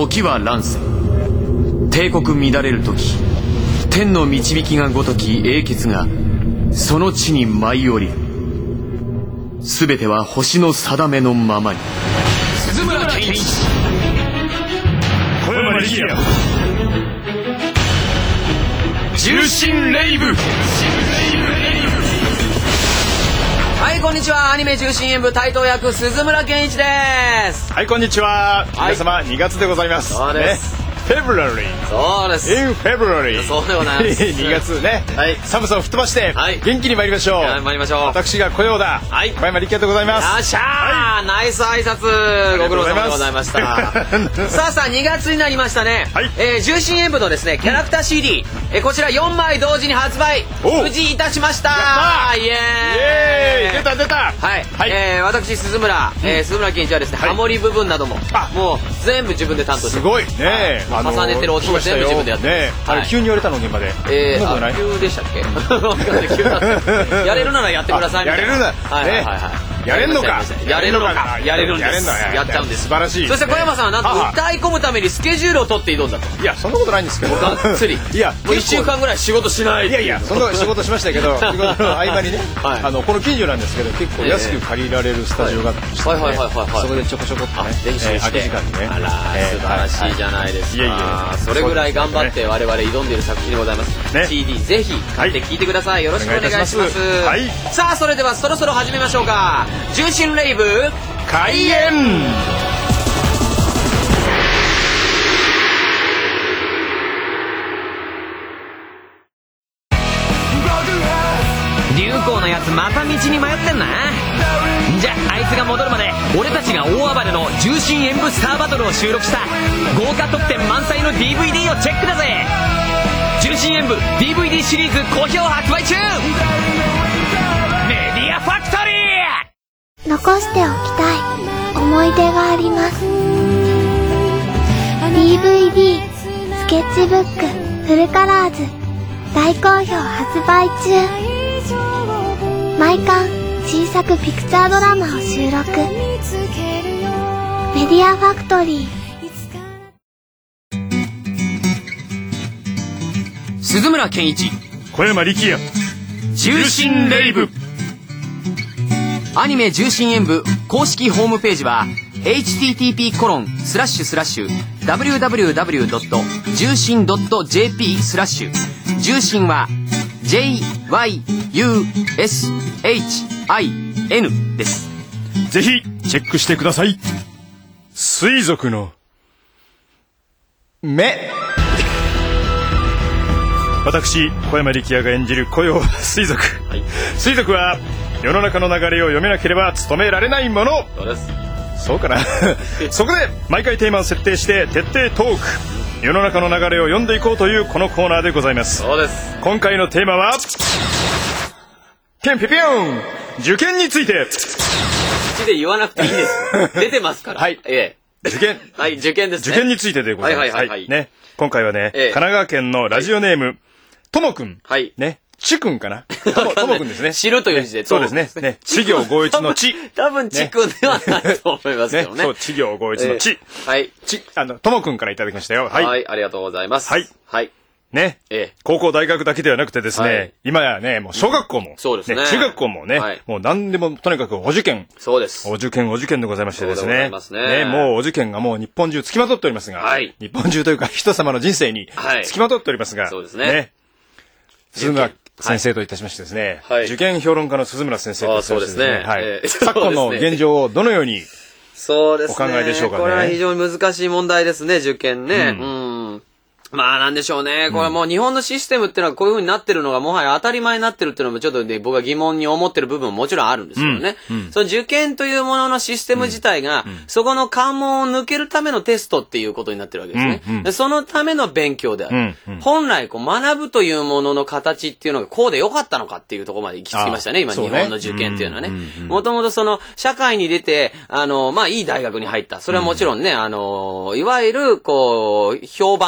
時は乱世、帝国乱れる時、天の導きがごとき英傑がその地に舞い降りる。すべては星の定めのままに。鈴村健一、 小山力也、 重心レイブ。 はい、こんにちは。アニメ重心演舞台頭役鈴村健一です。 はい、こんにちは、皆様2月でございます。 そうです、 ね、February。 そうです。 In February。 そうでございます。 2月ね、はい、寒さを吹っ飛ばして、はい、元気に参りましょう。 参りましょう。 私が小山田、はい、小山力也でございます。 よっしゃー、はい、ナイス挨拶、ご苦労様でございました。さあ2月になりましたね。はい、重心演舞のですね、キャラクター CD、こちら4枚同時に発売、無事いたしました。イエーイ、 出た出た。 はい、はい、私鈴村健一はですね、ハモリ部分などももう全部自分で担当して、すごいね、 重ねてる音も全部自分でやってね。 急に言われたの現場で。 急でしたっけ？やれるならやってくださいみたいな。 やれるな。はいはいはい。やれんのか。 やれるのか。やれるんです。やっちゃうんです。 素晴らしい。 そして小山さんはなんと歌い込むためにスケジュールを取って挑んだと。 いや、そんなことないんですけど。 がっつり。 いや、 もう1週間ぐらい仕事しない。 いやいや、そんな仕事しましたけど、仕事の合間にね、この近所なんですけど、結構安く借りられるスタジオがあって、そこでちょこちょこっとね、 練習して。空き時間にね。あら、素晴らしいじゃないですか。いやいや、それぐらい頑張って我々挑んでいる作品でございます。CD ぜひ買って聴いてください。よろしくお願いします。さあ、それではそろそろ始めましょうか。重心レイブ開演。流行のやつまた道に迷ってんな。じゃあいつが戻るまで俺たちが大暴れの重心演舞スターバトルを収録した豪華特典満載の DVD をチェックだぜ。重心演舞 DVD シリーズ好評発売中。メディアファクトリー。 残しておきたい思い出があります。 DVD スケッチブックフルカラーズ大好評発売中。毎巻新作ピクチャードラマを収録。メディアファクトリー。 鈴村健一、 小山力也、 重心レイブ。アニメ重心演舞公式ホームページは http://www. 重心 .jp/ 重心は JYUSHIN です。 ぜひチェックしてください。水族の目。私小山力也が演じる雇用水族、はい、水族は世の中の流れを読めなければ務められないもの。 そうです。 そうかなそこで毎回テーマを設定して徹底トーク、世の中の流れを読んでいこうというこのコーナーでございます。 そうです。 今回のテーマはピョンピョンピョン、受験について。 口で言わなくていいです。出てますから。 はい、受験はい、受験ですね。 受験についてでございます。はい、ね、今回はね、神奈川県のラジオネームともくん、はいね、ちくんかな、ともくんですね。 知るという字で。 そうですね。ね、稚行合一のち。 多分ちくんではないと思いますけどね。 そう、稚行合一のち。はい。ともくんからいただきましたよ。 はい、ありがとうございます。はい。はい。 ね、高校大学だけではなくてですね、今やね、もう小学校も、 そうですね、 中学校もね、もう何でもとにかくお受験。 そうです。 お受験でございましてですね。ね、もうお受験がもう日本中付きまとっておりますが、日本中というか人様の人生に付きまとっておりますが、そうですね。鈴村先生といたしましてですね、受験評論家の鈴村先生といたしましてですね、昨今の現状をどのようにお考えでしょうかね。 これは非常に難しい問題ですね、受験ね。まあなんでしょうね。これもう日本のシステムっていうのはこういう風になってるのがもはや当たり前になってるっていうのもちょっとね、僕は疑問に思ってる部分ももちろんあるんですけどね。その受験というもののシステム自体が、そこの関門を抜けるためのテストっていうことになってるわけですね。そのための勉強である。本来こう学ぶというものの形っていうのがこうでよかったのかっていうところまで行き着きましたね。今日本の受験っていうのはね。もともとその社会に出て、まあいい大学に入った。それはもちろんね、いわゆるこう、評判としては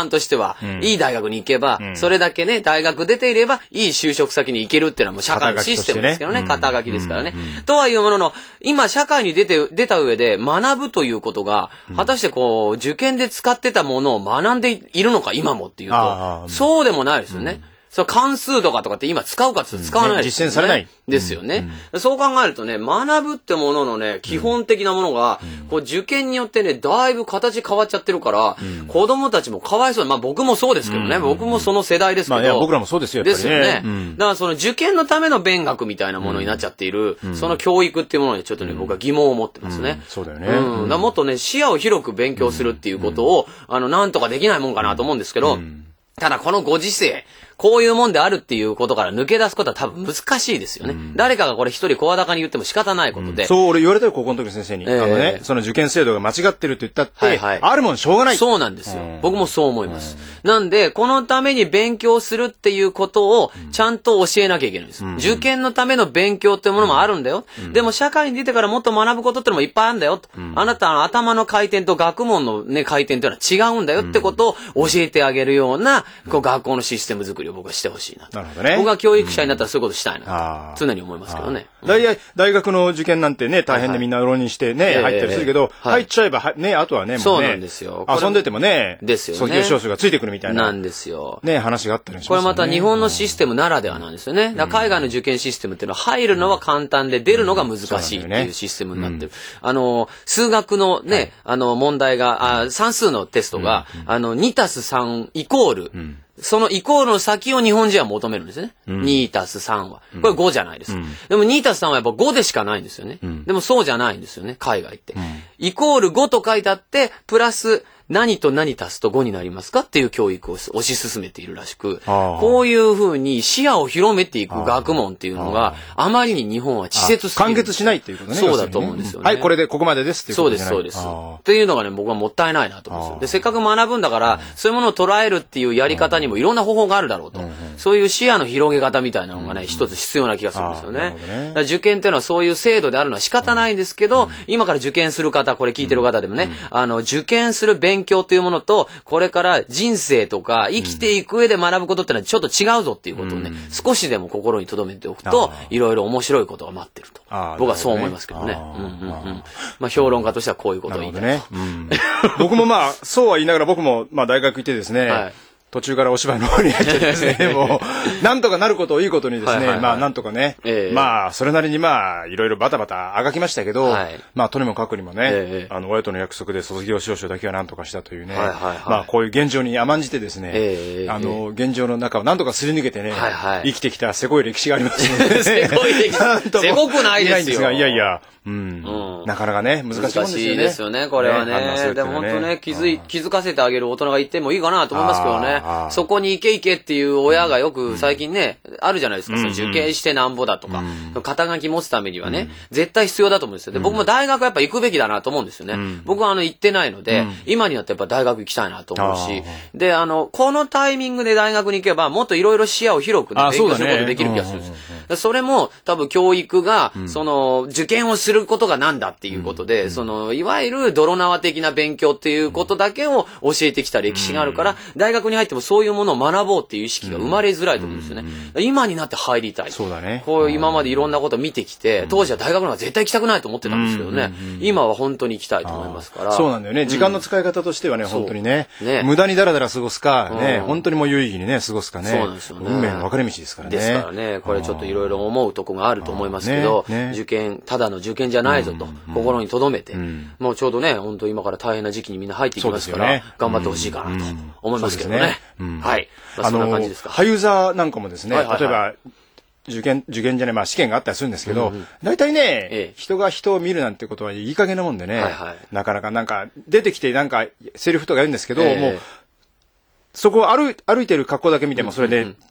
ば、いい大学に行けば、それだけね、大学出ていれば、いい就職先に行けるっていうのはもう社会のシステムですけどね、肩書きですからね。とはいうものの、今社会に出た上で学ぶということが、果たしてこう、受験で使ってたものを学んでいるのか、今もっていうと、そうでもないですよね。それ関数とかって今使うかって使わないですよね。 実践されない。 ですよね。そう考えるとね、学ぶってもののね、基本的なものが、こう受験によってね、だいぶ形変わっちゃってるから、子供たちもかわいそう。まあ僕もそうですけどね、僕もその世代ですけど。 まあ僕らもそうですよ、 ですよね。だからその受験のための勉学みたいなものになっちゃっている、その教育っていうものにちょっとね、僕は疑問を持ってますね。 そうだよね。 だもっとね、視野を広く勉強するっていうことを、なんとかできないもんかなと思うんですけど、ただこのご時世、こういうもんであるっていうことから抜け出すことは多分難しいですよね。誰かがこれ一人声高に言っても仕方ないことで。 そう、俺言われたよ、高校の時の先生に。その受験制度が間違ってるって言ったって、あるもんしょうがない。 そうなんですよ。僕もそう思います。なんで、このために勉強するっていうことをちゃんと教えなきゃいけないんです。受験のための勉強っていうものもあるんだよ。でも社会に出てからもっと学ぶことってのもいっぱいあるんだよ。あなたの頭の回転と学問のね、回転っていうのは違うんだよってことを教えてあげるような、こう学校のシステム作りを僕はしてほしいな。 なるほどね。 僕は教育者になったらそういうことしたいなと常に思いますけどね。 大学の受験なんてね、大変でみんな浪人してね、入ったりするけど、入っちゃえばね、あとはね、もうね、 そうなんですよ。 遊んでてもね、 ですよね。 卒業証書がついてくるみたいな。 なんですよ。 ね、話があったりしますね。 これまた日本のシステムならではなんですよね。海外の受験システムっていうのは入るのは簡単で出るのが難しいっていうシステムになってる。数学のね、問題が、算数のテストが、2+3イコール、そのイコールの先を日本人は求めるんですね。2+3 は。これ5じゃないです。でも 2+3 はやっぱ5でしかないんですよね。でもそうじゃないんですよね、海外って。イコール5と書いてあって、プラス何と何足すと5になりますかっていう教育を推し進めているらしく、こういうふうに視野を広めていく学問っていうのが、あまりに日本は稚拙すぎる。 完結しないっていうことね。 そうだと思うんですよね。 はい、これでここまでですっていうことじゃない。 そうです、そうです。っていうのがね、僕はもったいないなと思うんですよ。で、せっかく学ぶんだから、そういうものを捉えるっていうやり方にもいろんな方法があるだろうと。そういう視野の広げ方みたいなのがね、一つ必要な気がするんですよね。受験っていうのはそういう制度であるのは仕方ないんですけど、今から受験する方、これ聞いてる方でもね、受験する勉強というものと、これから人生とか生きていく上で学ぶことってのはちょっと違うぞっていうことをね、少しでも心に留めておくと、いろいろ面白いことが待ってると。僕はそう思いますけどね。まあ評論家としてはこういうことを言いたい。 ね。僕もまあ、そうは言いながら僕もまあ大学行ってですね、途中からお芝居の方に入ってですね、もう、なんとかなることをいいことにですね、まあなんとかね、まあそれなりにまあいろいろバタバタあがきましたけど、まあとにもかくにもね、親との約束で卒業証書だけはなんとかしたというね、まあこういう現状に甘んじてですね、現状の中をなんとかすり抜けてね、生きてきたせこい歴史がありますので、 せこい歴史、せこくないですよ。 いやいや、なかなかね、難しいもんですよね。難しいですよね、これはね。でも本当ね、気づかせてあげる大人がいてもいいかなと思いますけどね。そこに行け行けっていう親がよく最近ね、あるじゃないですか。受験してなんぼだとか、肩書き持つためにはね、絶対必要だと思うんですよ。で、僕も大学はやっぱ行くべきだなと思うんですよね。僕は行ってないので、今になってやっぱ大学行きたいなと思うし、で、このタイミングで大学に行けば、もっといろいろ視野を広くね、勉強することできる気がするんです。それも多分教育が、受験をすることがなんだっていうことで、いわゆる泥縄的な勉強っていうことだけを教えてきた歴史があるから、大学に入ってもそういうものを学ぼうっていう意識が生まれづらいと思うんですよね。今になって入りたい。 そうだね。 こう今までいろんなことを見てきて、当時は大学なんか絶対行きたくないと思ってたんですけどね。今は本当に行きたいと思いますから。 そうなんだよね。時間の使い方としてはね、本当にね。無駄にダラダラ過ごすか、ね、本当にもう有意義にね、過ごすかね。そうなんですよね。運命の分かれ道ですからね。 ですからね、これちょっといろいろ思うとこがあると思いますけど、受験、ただの受験じゃないぞと、心に留めて、もうちょうどね、本当今から大変な時期にみんな入ってきますから、頑張ってほしいかなと思いますけどね。はい。そんな感じですか。 俳優座なんかもですね、例えば、受験じゃない、まあ試験があったりするんですけど、大体ね、人が人を見るなんてことはいい加減なもんでね、なかなかなんか出てきてなんかセリフとか言うんですけど、もう、そこを歩いてる格好だけ見てもそれで突き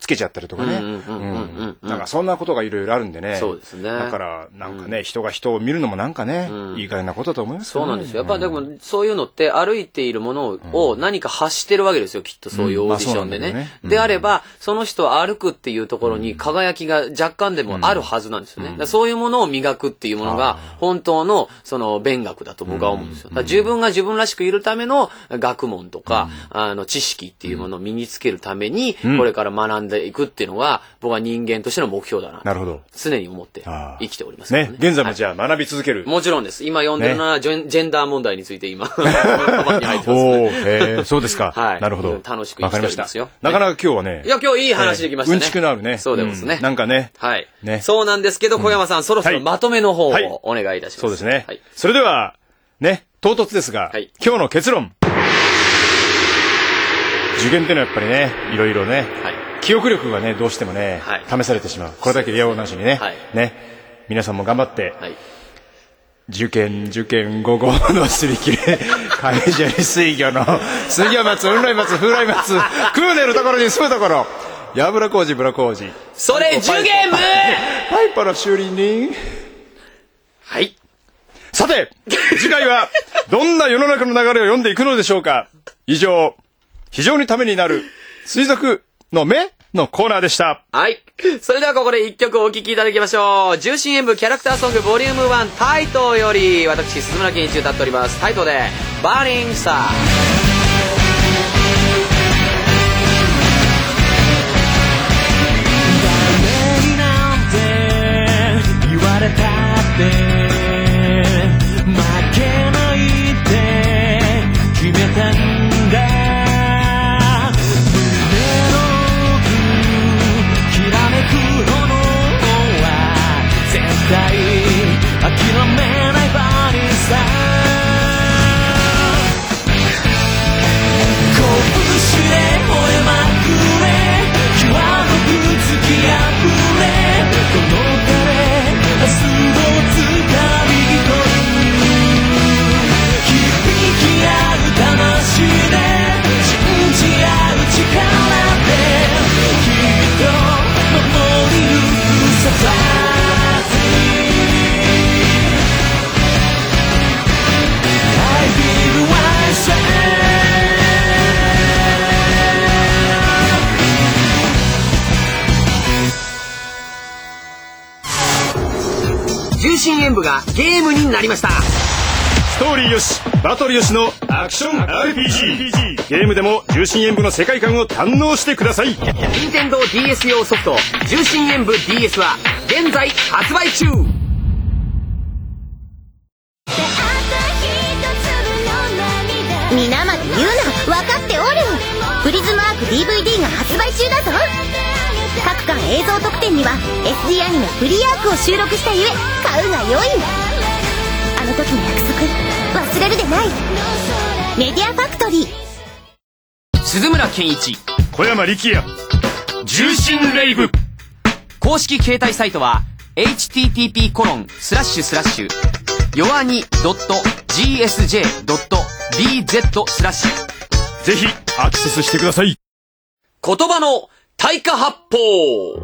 けちゃったりとかね。なんかそんなことがいろいろあるんでね。 そうですね。 だからなんかね、人が人を見るのもなんかね、いい加減なことだと思いますよね。 そうなんですよ。やっぱでもそういうのって歩いているものを何か発してるわけですよ、きっとそういうオーディションでね。であれば、その人は歩くっていうところに輝きが若干でもあるはずなんですよね。そういうものを磨くっていうものが本当のその勉学だと僕は思うんですよ。自分が自分らしくいるための学問とか、知識っていうものを身につけるために、これから学んでいくっていうのが、僕は人間としての目標だな。 なるほど。 常に思って生きておりますね。現在もじゃあ学び続ける。 もちろんです。今読んでるのはジェンダー問題について今、カバンに入ってますね。 そうですか。 はい。 なるほど。 楽しく生きておりますよ。 なかなか今日はね。 いや、今日いい話できましたね。 うんちくのあるね。 そうですね。 なんかね。 はい。そうなんですけど、小山さん、そろそろまとめの方をお願いいたします。 そうですね。それでは、ね、唐突ですが、今日の結論。受験ってのはやっぱりね、いろいろね、記憶力がね、どうしてもね、試されてしまう。これだけやおうなしにね、皆さんも頑張って、受験、午後のすり切れ、海砂利水魚の、水魚松、雲来松、風来松、食うねるところに住むところ、やぶらこうじ、ぶらこうじ。 それ、受験部パイパの修理人。 はい。 さて、次回は、どんな世の中の流れを読んでいくのでしょうか。以上、非常にためになる、水族の目のコーナーでした。 はい。それではここで一曲お聴きいただきましょう。重心演舞キャラクターソングボリューム1タイトより、私、鈴村健一歌っております。タイトで、バーニングスター。 ダメになんて言われたって負けないって決めたんだ。諦めないバーニーさ拳で燃えまくれ際のぶつきあふれこの彼明日をつかみ取る響き合う魂で信じ合う力できっと守りゆくさ重心演舞がゲームになりました。 ストーリーよし、バトルよしのアクション RPG。ゲームでも重心演舞の世界観を堪能してください。 任天堂 DS 用ソフト重心演舞 DS は現在発売中。 皆まで言うな、分かっておる。プリズムアーク DVD が発売中だぞ。各巻映像特典には SD アニメフリーアークを収録したゆえ買うが良い。あの時の約束忘れるでない。メディアファクトリー。 鈴村健一、 小山力也、重心レイブ。 公式携帯サイトは http:// 弱に .gsj.bz/ ぜひアクセスしてください。 言葉の対価発砲。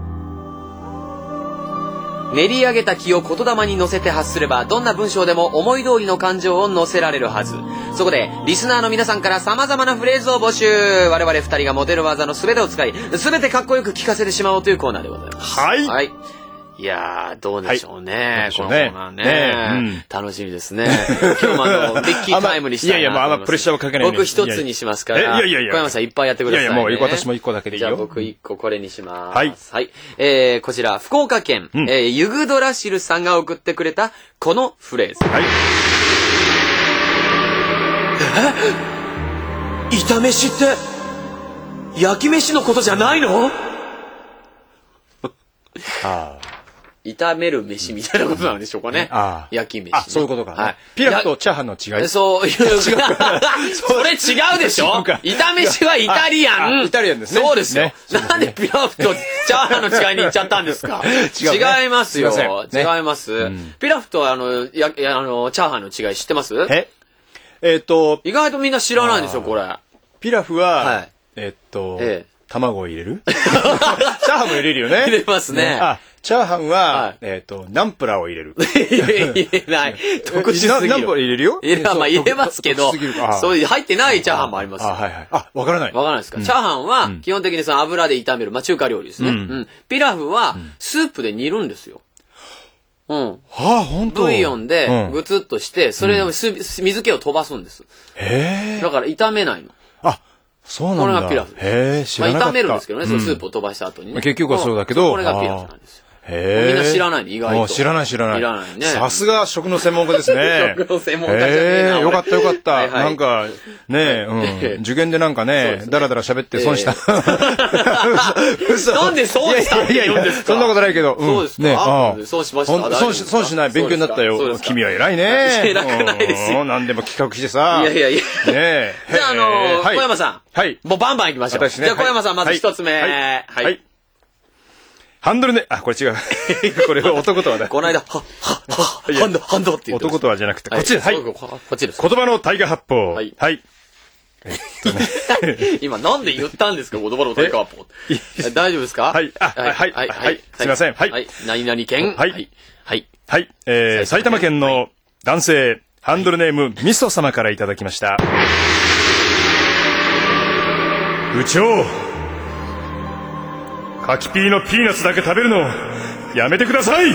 練り上げた気を言霊に乗せて発すれば、どんな文章でも思い通りの感情を乗せられるはず。そこでリスナーの皆さんから様々なフレーズを募集。我々二人が持てる技の全てを使い、全てかっこよく聞かせてしまおうというコーナーでございます。 はい。 いやー、どうでしょうね。このコーナーね。楽しみですね。今日もビッキータイムにしたいな。 いやいや、もうあんまプレッシャーをかけないように。 僕一つにしますから。小山さんいっぱいやってくださいね。 いやいや、もう私も一個だけでいいよ。 じゃあ僕一個これにします。 はい。 はい。こちら、福岡県、ユグドラシルさんが送ってくれた、このフレーズ。 はい。 炒飯って、焼き飯のことじゃないの？炒める飯みたいなことなんでしょうかね。焼き飯、ね。 そういうことか、ね。はい。ピラフとチャーハンの違い。 そういう。それ違うでしょ？炒飯はイタリアン。 イタリアンですね。 そうですよ。ね、なんでピラフとチャーハンの違いに言っちゃったんですか？違いますよ。違います。ピラフとチャーハンの違い知ってます？意外とみんな知らないんですよ、これ。 ピラフは、 卵を入れるチャーハンも入れるよね。 入れますね。 チャーハンは、ナンプラーを入れる。 入れない。特殊すぎる。 ナンプラー入れるよ？ 入れますけど、そういう入ってないチャーハンもあります。 はいはい。わからない。 わからないですか。チャーハンは、基本的にその油で炒める、中華料理ですね。ピラフは、スープで煮るんですよ。本当。ブイヨンで、ぐつっとして、それを水気を飛ばすんです。だから炒めないの。 そうなんだ。 これがピラフです。 知らなかった。 炒めるんですけどね、そのスープを飛ばした後にね。 結局はそうだけど。 これがピラフなんですよ。みんな知らないの、意外と。 知らない。 知らないね。 さすが食の専門家ですね。 食の専門家じゃねえな。 よかった。なんか、ね受験でなんかね、だらだら喋って損した。 なんで損したって言うんですか？ そんなことないけど。 そうですか？損しました。 損しない。勉強になったよ。君は偉いね。 偉くないですよ。 何でも企画してさ。 いや。 ねえ。 じゃあ小山さん。 はい。 もうバンバン行きましょう。じゃあ小山さんまず一つ目。はい。 ハンドルね、これ違う。これ男とはだ。 この間、ハンドって言って。 男とはじゃなくて、こっちです。はい。こっちです。 言葉の大河八方。はい。 今なんで言ったんですか、言葉の大河八方。大丈夫ですか？ はい。すいません。はい。 何々県。 はい。埼玉県の男性、ハンドルネーム、みそ様からいただきました。部長。柿ピーのピーナッツだけ食べるのやめてください。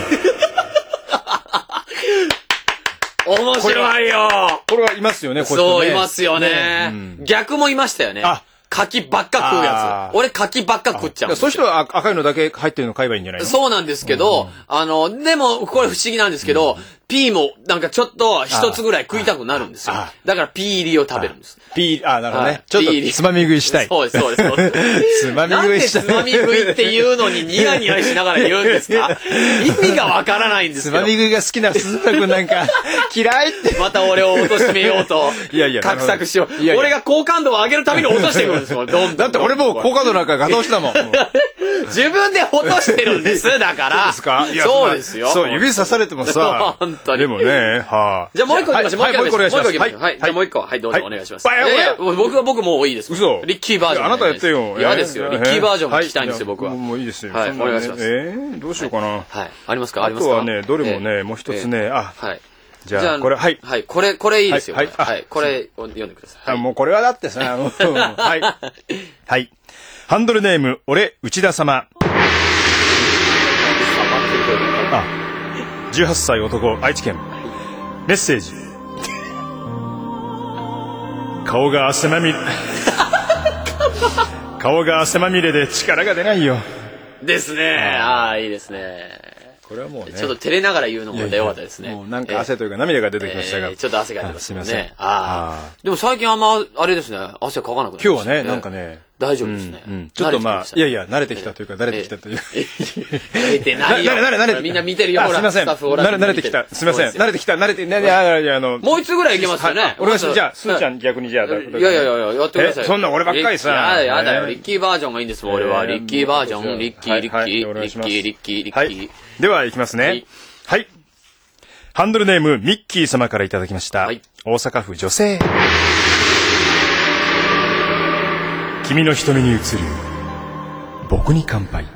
面白いよ。 これはいますよね、 そう、いますよね。逆もいましたよね。柿ばっか食うやつ。俺柿ばっか食っちゃう。 そういう人は赤いのだけ入ってるの買えばいいんじゃないの？ そうなんですけど、でも、これ不思議なんですけど、ピーもなんかちょっと一つぐらい食いたくなるんですよ。だからピー入りを食べるんです。 なるほどね。ちょっとつまみ食いしたい。 そうです。 つまみ食いしたい。 なんでつまみ食いって言うのにニヤニヤしながら言うんですか？意味がわからないんですよ。 つまみ食いが好きな鈴田くんなんか嫌いって。 また俺を貶めようと。画策しよう。俺が好感度を上げるために落としてくるんですよ。 だって俺もう好感度なんかガタ押しだもん。 自分で落としてるんです。だから。そうですよ。 そう、指さされてもさ。 本当に。 でもね、 じゃあもう一個いきましょう。もう一個お願いします。 はい。 じゃあもう一個。はい、どうぞお願いします。僕もういいです。 嘘。 リッキーバージョン。 あなたやってよ。 嫌ですよ。リッキーバージョンも聞きたいんですよ、僕は。 もういいですよ。 はい、お願いします。 どうしようかな。 はい。ありますか？ あとはね、どれもね、もう一つね、はい。じゃあ、これ、はい。 はい、これいいですよ。はい。これ読んでください。 もうこれはだってさ、はい。はい。ハンドルネーム、俺、内田様。18歳男、愛知県。メッセージ。顔が汗まみれで力が出ないよ。 ですね。いいですね。 これはもうね。 ちょっと照れながら言うのも良かったですね。 もうなんか汗というか涙が出てきましたが。 ちょっと汗が出てますね。 すいません。 でも最近あんま、あれですね、汗かかなくなりました。 今日はね、なんかね。 大丈夫ですね。 ちょっと慣れてきたというか、慣れてきたというか。 慣れてないよ。慣れてみんな見てるよ、ほら。 すいません。慣れてきた。すいません。慣れてきた。 もう一つぐらいいけますよね。 俺はじゃあ、スーちゃん逆にじゃあ。いや、やってください。 そんな俺ばっかりさ。 やだよ。リッキーバージョンがいいんですもん、俺は。リッキーバージョン、リッキー。 では、いきますね。はい。ハンドルネーム、ミッキー様からいただきました。大阪府女性。君の瞳に映る僕に乾杯。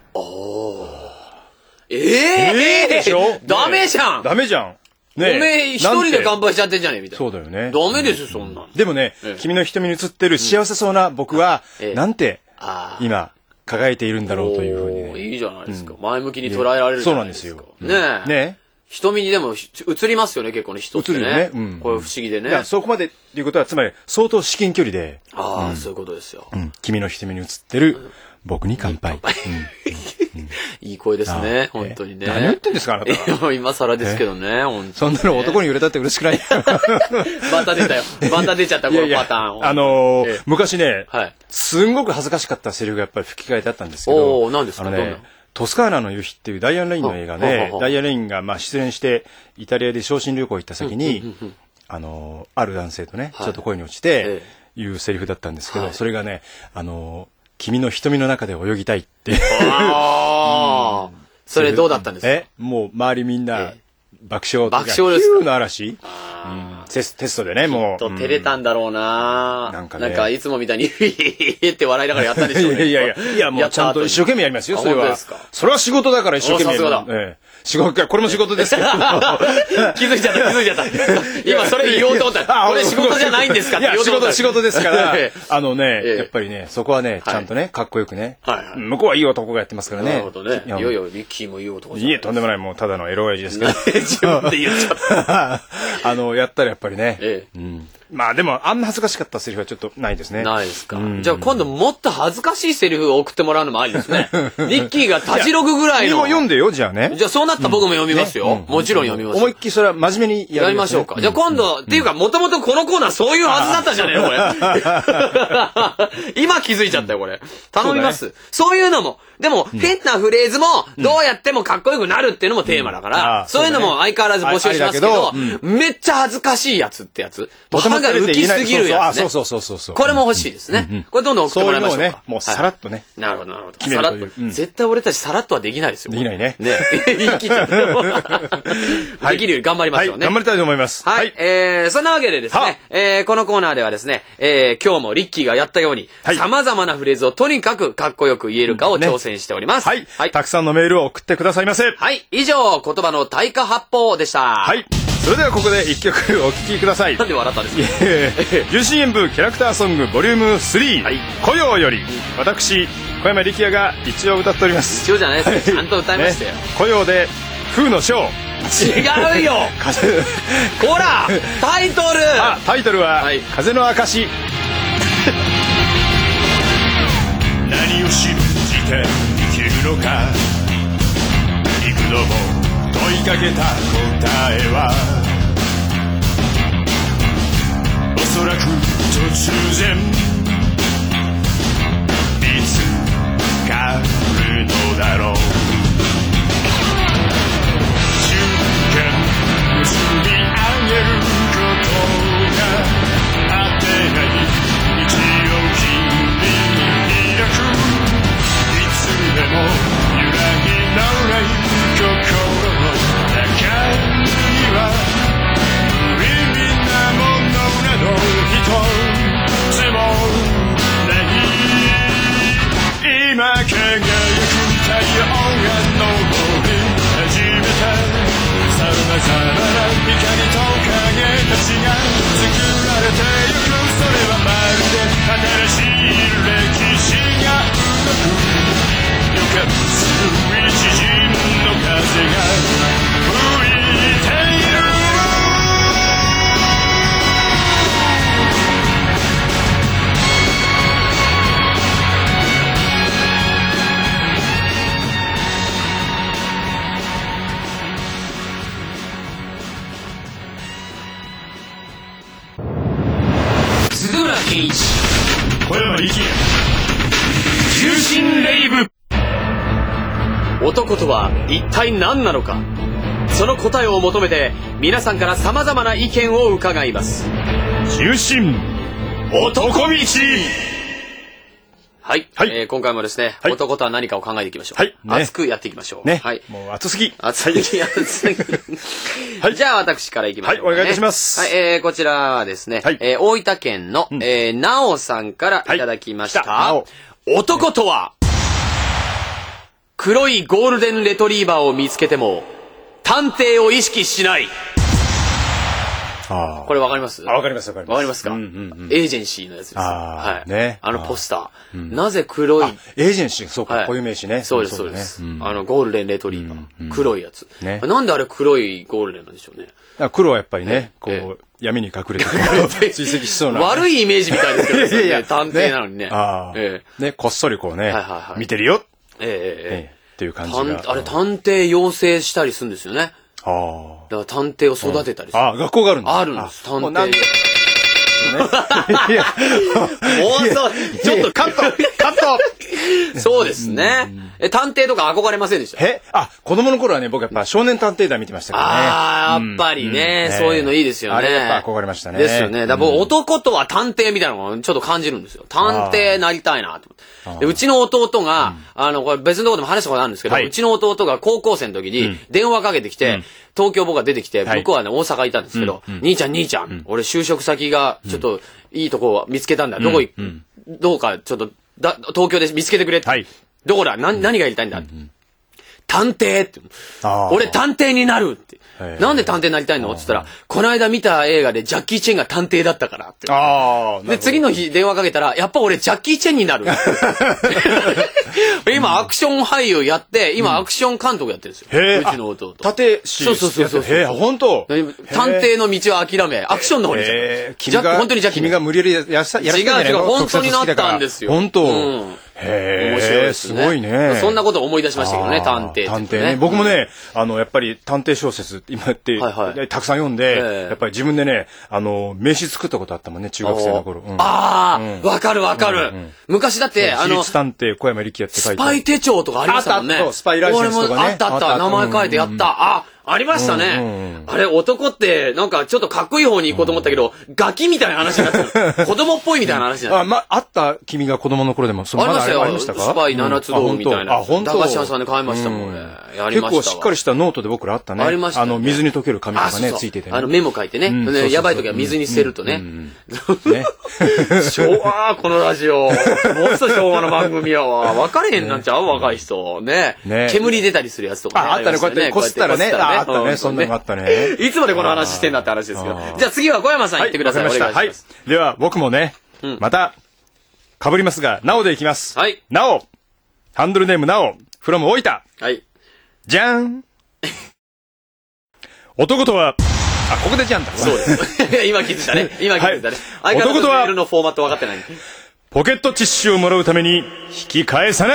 でしょ？ダメじゃん。 ダメじゃん。 おめえ一人で乾杯しちゃってんじゃねえみたいな。 そうだよね。 ダメですよ、そんな。 でもね、君の瞳に映ってる幸せそうな僕は、なんて、今、輝いているんだろうというふうにね。 いいじゃないですか。前向きに捉えられるじゃないですか。 そうなんですよ。ねえ。 瞳にでも映りますよね、結構ね、人ってね。映るよね。これ不思議でね。 そこまでっていうことは、つまり相当至近距離で。 そういうことですよ。 君の瞳に映ってる僕に乾杯。 いい声ですね、本当にね。 何言ってんですか、あなた。 今更ですけどね、 そんなの男に売れたって嬉しくない。 また出たよ。また出ちゃった、このパターン。 昔ね、すんごく恥ずかしかったセリフがやっぱり吹き替えてあったんですけど。 何ですか？ トスカーナの夕日っていうダイアン・レインの映画で、ダイアン・レインが失恋してイタリアで昇進旅行行った先に、ある男性とね、ちょっと恋に落ちて、いうセリフだったんですけど、それがね、君の瞳の中で泳ぎたいって。 それどうだったんですか？ もう周りみんな爆笑。 爆笑です。 の嵐テストでね、もう。 ちょっと照れたんだろうな。 なんかね。 なんかいつもみたいに、って笑いながらやったんでしょうね。 いや、もうちゃんと一生懸命やりますよ、それは。それは仕事だから一生懸命やる。仕事か、これも仕事ですけど。 気づいちゃった。今それ言おうと思った。これ仕事じゃないんですかって言おうと思った。 仕事ですから、やっぱりね、そこはね、ちゃんとね、かっこよくね。向こうはいい男がやってますからね。 なるほどね。いや、リッキーもいい男じゃん。 いえ、とんでもない、もうただのエロ親父ですけど。 自分で言っちゃった。 やったらやっぱりね。まあでも、あんな恥ずかしかったセリフはちょっとないですね。 ないですか。じゃあ今度もっと恥ずかしいセリフを送ってもらうのもありですね。リッキーがたじろぐぐらいの。 も読んでよ、じゃあね。 じゃあそうなったら僕も読みますよ。もちろん読みます。 思いっきりそれは真面目にやりましょうか。じゃあ今度、っていうかもともとこのコーナーそういうはずだったじゃねえの、これ。今気づいちゃったよ、これ。頼みます。そういうのも。でも、変なフレーズも、どうやってもかっこよくなるっていうのもテーマだから、そういうのも相変わらず募集しますけど、めっちゃ恥ずかしいやつってやつ。歯が浮きすぎるやつね。 そう。 これも欲しいですね。これどんどん送ってもらいましょうか。 もうさらっとね。 なるほど。さらっと。絶対俺たちさらっとはできないですよ。 できないね。 ね。言い切っちゃう。できるように頑張りましょうね。 頑張りたいと思います。 はい。そんなわけでですね、このコーナーではですね、今日もリッキーがやったように、様々なフレーズをとにかくかっこよく言えるかを挑戦しております。 はい。たくさんのメールを送ってくださいませ。 はい。以上、言葉の対価発砲でした。 はい。それではここで一曲お聴きください。 なんで笑ったんですか？ 重心演舞キャラクターソングボリューム3、雇用より、私、小山力也が一応歌っております。 一応じゃないですよ。ちゃんと歌いましたよ。 雇用で、風のショー。 違うよほらタイトルは、風の証。何を信じて生きるのか、幾度も問いかけた答えは、おそらく突然いつか来るのだろう。瞬間結び上げることがあてない道を君に開く。いつでも揺らぎのない心の中には無意味なものなど一つもない。今輝く太陽が昇り始めた。さまざまな光と影たちが作られてゆく。それはまるで新しい歴史が動く。予感する一陣の風が吹いている。 鈴村健一、 小山力也、 重心レイブ。男とは一体何なのか、その答えを求めて皆さんから様々な意見を伺います。 重心男道。 はい。今回もですね、男とは何かを考えていきましょう。熱くやっていきましょう。 ね。もう熱すぎ。 熱すぎ。じゃあ私からいきましょう。 お願いいたします。 こちらはですね、大分県の、なおさんからいただきました。男とは、黒いゴールデンレトリーバーを見つけても、探偵を意識しない。これわかります？ わかります。 わかりますか？エージェンシーのやつです。はい。 ね。 ポスター。なぜ黒い？ エージェンシー、そうか、固有名詞ね。 そうです、そうです。ゴールデンレトリーバー。黒いやつ。なんであれ黒いゴールデンなんでしょうね。 黒はやっぱりね、こう、闇に隠れて追跡しそうな。 悪いイメージみたいですけどね。探偵なのにね。 ね、こっそりこうね、見てるよ。っていう感じが。 あれ、探偵養成したりするんですよね。だから探偵を育てたりする。 学校があるんです。 あるんです。探偵。 いや、 ちょっとカットそうですね。 探偵とか憧れませんでした？ 子供の頃はね、僕やっぱ少年探偵団見てましたからね。やっぱりね、そういうのいいですよね。 あれやっぱ憧れましたね。 ですよね。だから僕男とは探偵みたいなのをちょっと感じるんですよ。探偵なりたいなと思って。で、うちの弟が、これ別のところでも話したことあるんですけど、うちの弟が高校生の時に電話かけてきて、東京僕が出てきて、向こうはね、大阪いたんですけど、兄ちゃん、俺就職先がちょっといいとこ見つけたんだ。どうかちょっと、東京で見つけてくれって。どこだ何がやりたいんだ探偵って。俺探偵になるって。なんで探偵になりたいのって言ったら、この間見た映画でジャッキー・チェンが探偵だったからって。で、次の日電話かけたら、やっぱ俺ジャッキー・チェンになる。今アクション俳優やって、今アクション監督やってるんですよ。うちの弟。 縦師。そう。本当。 探偵の道は諦め、アクションの方に本当にジャッキー。 君が無理やりやらせたんじゃないの？ 違う、本当になったんですよ。 本当。 面白いですね。 すごいね。 そんなこと思い出しましたけどね、探偵。 探偵ね。僕もね、やっぱり探偵小説今やってたくさん読んで、やっぱり自分でね、名刺作ったことあったもんね、中学生の頃。 わかる。昔だって、 私立探偵小山力也って書いて。 スパイ手帳とかありましたもんね。 スパイライセンスとかね。 あった。名前書いてやった。ありましたね。あれ、男って、なんかちょっとかっこいい方に行こうと思ったけど、ガキみたいな話になってる。子供っぽいみたいな話になってる。 あった君が子供の頃でも、 ありましたよ。スパイ7つ道みたいな。駄菓子屋さんで買いましたもんね。 結構しっかりしたノートで僕らあったね。 ありました。 水に溶ける紙とかね、ついててね。 メモ書いてね。やばい時は水に捨てるとね。昭和、このラジオ。もっと昭和の番組やわ。分かれへんなんちゃう若い人。ね。煙出たりするやつとかね。 あったね、こうやってこすったらね。あったね、そんなのあったね。 いつまでこの話してんだって話ですけど。じゃあ次は小山さん言ってください。お願いします。 では僕もね、また、被りますが、なおでいきます。なお、ハンドルネームなお、from 大分。じゃーん。男とは、ここでじゃんだ。 そうです。今気づいたね。男とは、メールのフォーマット分かってない。 ポケットティッシュをもらうために引き返さない。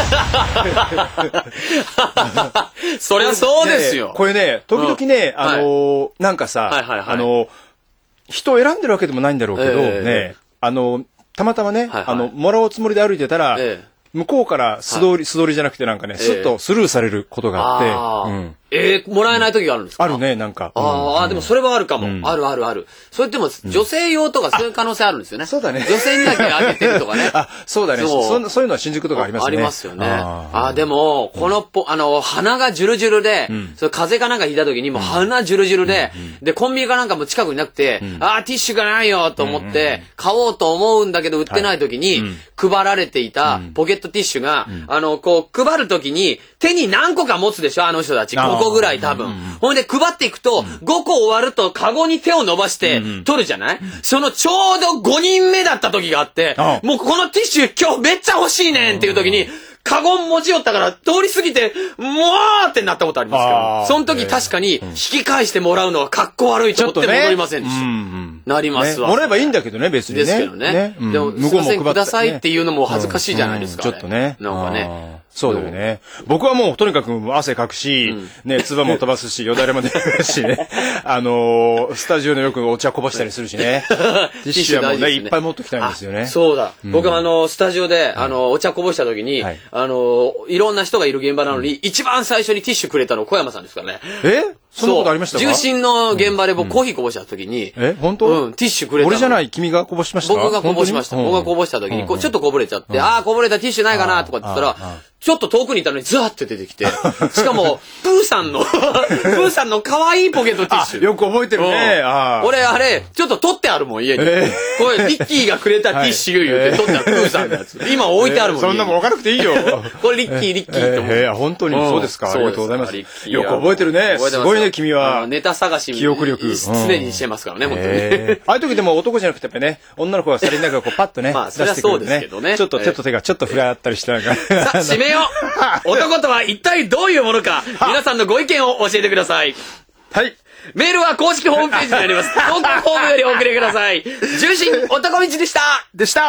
そりゃそうですよ。 これね、時々ね、なんかさ、人を選んでるわけでもないんだろうけど、ね、たまたまね、もらうつもりで歩いてたら、向こうから素通りじゃなくてなんかね、スッとスルーされることがあって、 もらえない時があるんですか？ あるね、なんか。 でもそれはあるかも。ある。それでも女性用とかそういう可能性あるんですよね。 そうだね。 女性にだけあげてるとかね。 そうだね。そういうのは新宿とかありますね。 ありますよね。でも、この鼻がジュルジュルで、風邪かなんかひいた時にもう鼻ジュルジュルで、で、コンビニかなんかも近くになくて、ティッシュがないよと思って、買おうと思うんだけど売ってない時に、配られていたポケットティッシュが、こう、配る時に手に何個か持つでしょ、あの人たち。5個ぐらい多分。ほんで配っていくと、5個終わるとカゴに手を伸ばして取るじゃない？そのちょうど5人目だった時があって、もうこのティッシュ今日めっちゃ欲しいねんっていう時に、カゴン持ち寄ったから通り過ぎて、もうってなったことありますけど、その時確かに引き返してもらうのはかっこ悪いと思って戻りませんでした。なりますわ。 もらえばいいんだけどね、別にね。 ですけどね。でも、すいませんくださいっていうのも恥ずかしいじゃないですか。 ちょっとね。 なんかね。 そうだよね。僕はもうとにかく汗かくし、ね、唾も飛ばすし、よだれも出るしね。スタジオでよくお茶こぼしたりするしね。ティッシュはもうね、いっぱい持ってきたいんですよね。 そうだ。僕スタジオで、お茶こぼした時に、いろんな人がいる現場なのに、一番最初にティッシュくれたの小山さんですからね。 そんなことありましたか？ 重心の現場で僕コーヒーこぼした時に、 本当？ ティッシュくれた。 俺じゃない、君がこぼしました？ 僕がこぼしました。僕がこぼした時に、ちょっとこぼれちゃって、こぼれたティッシュないかなとかって言ったら、ちょっと遠くにいたのにザーって出てきて、しかも、プーさんの可愛いポケットティッシュ。 よく覚えてるね。 俺あれ、ちょっと取ってあるもん、家に。これ、リッキーがくれたティッシュ言うて取ってある、プーさんのやつ。今置いてあるもん。 そんなもん置かなくていいよ。 これリッキーと思って。 本当にそうですか。ありがとうございます。よく覚えてるね。すごいね、君は。 ネタ探し、 記憶力。 常にしてますからね、本当に。 ああいう時でも男じゃなくてやっぱね、女の子がさりながらこうパッとね、 まあ、そりゃそうですけどね。 ちょっと手と手がちょっと触れ合ったりしてなんか。 さあ、締めよう。男とは一体どういうものか、皆さんのご意見を教えてください。 はい。 メールは公式ホームページにあります。投稿フォームよりお送りください。重心男道でした。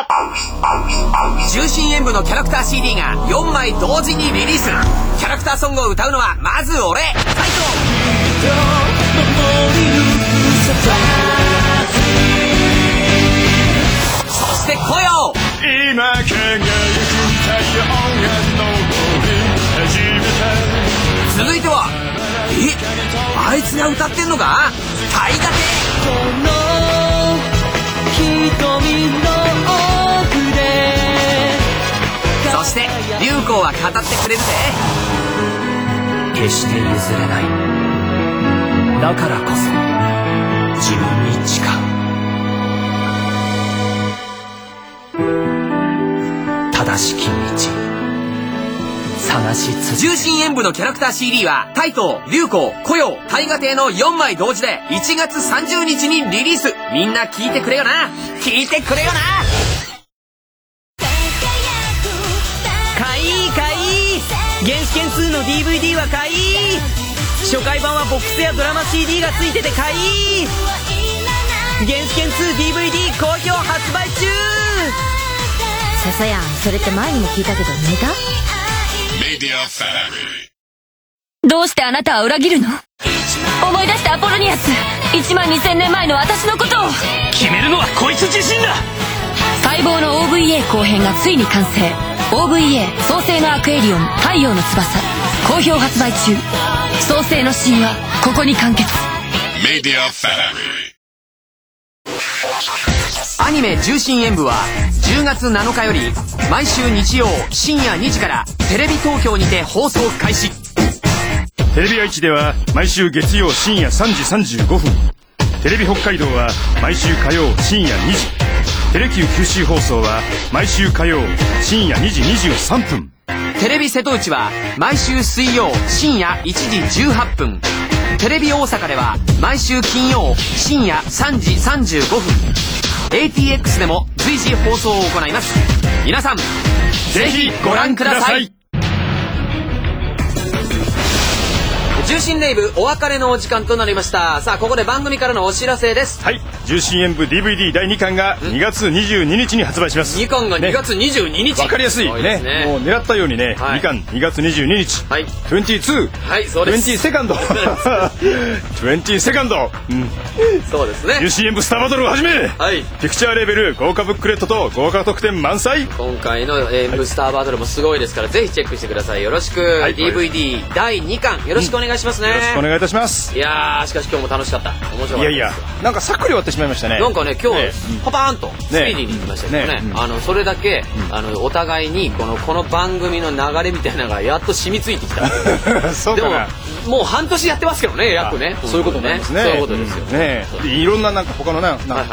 重心演舞のキャラクター CD が4枚同時にリリース。キャラクターソングを歌うのはまず俺、斉藤。そして声を今輝く太陽が昇る続いてはあいつが歌ってんのか大河この瞳の奥でそして龍光は語ってくれるぜ。決して譲れない、だからこそ自分に誓う正しき道探し続け。重心演舞のキャラクター CD はタイトー、龍光、古陽、大河亭の4枚同時で1月30日にリリース。みんな聞いてくれよな、聞いてくれよな。 買い原始圏2の DVD は買い、初回版はボックスやドラマ CD がついてて買い、原始圏 2DVD 好評発売中。 笹谷、それって前にも聞いたけどネタ？どうしてあなたは裏切るの？思い出してアポロニアス、12000年前の私のことを。 決めるのはこいつ自身だ。 待望の OVA 後編がついに完成。 OVA 創世のアクエリオン、太陽の翼、好評発売中。創世の神話、ここに完結。 アニメ重心演舞は10月7日より毎週日曜深夜2時からテレビ東京にて放送開始。 テレビ愛知では毎週月曜深夜3時35分、テレビ北海道は毎週火曜深夜2時、テレキュー九州放送は毎週火曜深夜2時23分、 テレビ瀬戸内は毎週水曜深夜1時18分、テレビ大阪では毎週金曜深夜3時35分、 ATX でも随時放送を行います。皆さんぜひご覧ください。重心レイブお別れのお時間となりました。さあここで番組からのお知らせです。 はい、重心演舞 DVD 第2巻が2月22日に発売します。 2巻が2月22日、 わかりやすいね。もう狙ったようにね、2巻2月22日、22、 はい、そうです。 20セカンド20セカンド、 そうですね。 重心演舞スターバトルをはじめ、ピクチャーレベル豪華ブックレットと豪華特典満載。 今回の演舞スターバトルもすごいですから、ぜひチェックしてください。よろしく。DVD 第2巻よろしくお願いしますね。 よろしくお願いいたします。 いやー、しかし今日も楽しかった。面白かったです。 いやいや、なんかさっくり終わってしまいましたね。 なんかね、今日パパーンとスピーディーにいきましたけどね。それだけお互いにこの番組の流れみたいなのがやっと染みついてきた。 そうかな。 でももう半年やってますけどね、約ね。 そういうことね。そういうことですよね。いろんななんか他の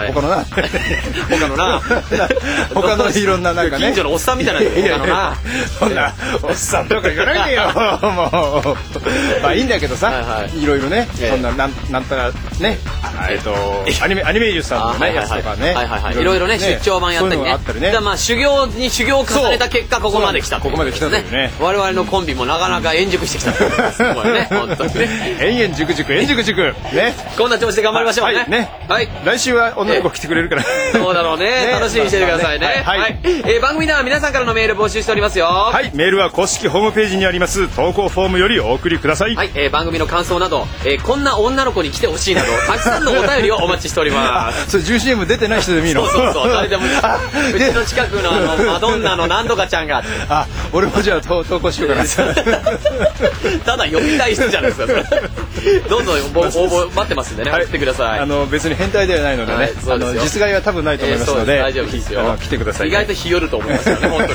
いろんななんかね。 近所のおっさんみたいな他のな。 そんなおっさんとか言わないでよ。もうまあいいんだけどさ、いろいろね、そんななんたらね、アニメージュさんのねやつとかね、 いろいろね出張版やったりね。まあ修行を重ねた結果ここまで来た。 ここまで来たね。 我々のコンビもなかなか円熟してきた。すごいね、本当にね。 円々熟ね。 こんな調子で頑張りましょうね。 はい。来週は女の子来てくれるから。 そうだろうね。楽しみにしててくださいね。はい。番組では皆さんからのメール募集しておりますよ。 はい。メールは公式ホームページにあります投稿フォームよりお送りください。 はい。番組の感想など、こんな女の子に来てほしいなどたくさんのお便りをお待ちしております。 それ重心部出てない人でもいいの？ そう誰でもいい。うちの近くのマドンナの何とかちゃんが。 あ、俺もじゃあ投稿しようかな。 ただ呼びたい人じゃないですか。どんどん応募待ってますんでね。送ってください。 別に変態ではないのでね。実害は多分ないと思いますので。 大丈夫ですよ。 来てください。 意外と日和ると思いますからね。本当に。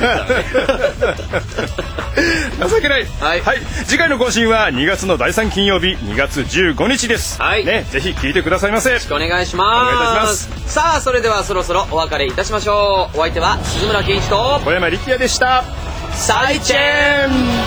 情けない。はい。次回の更新は2月の第3金曜日2月15日です。はい。ね、ぜひ聞いてくださいませ。よろしくお願いします。お願いいたします。さあ、それではそろそろお別れいたしましょう。お相手は鈴村健一と小山力也でした。 再见。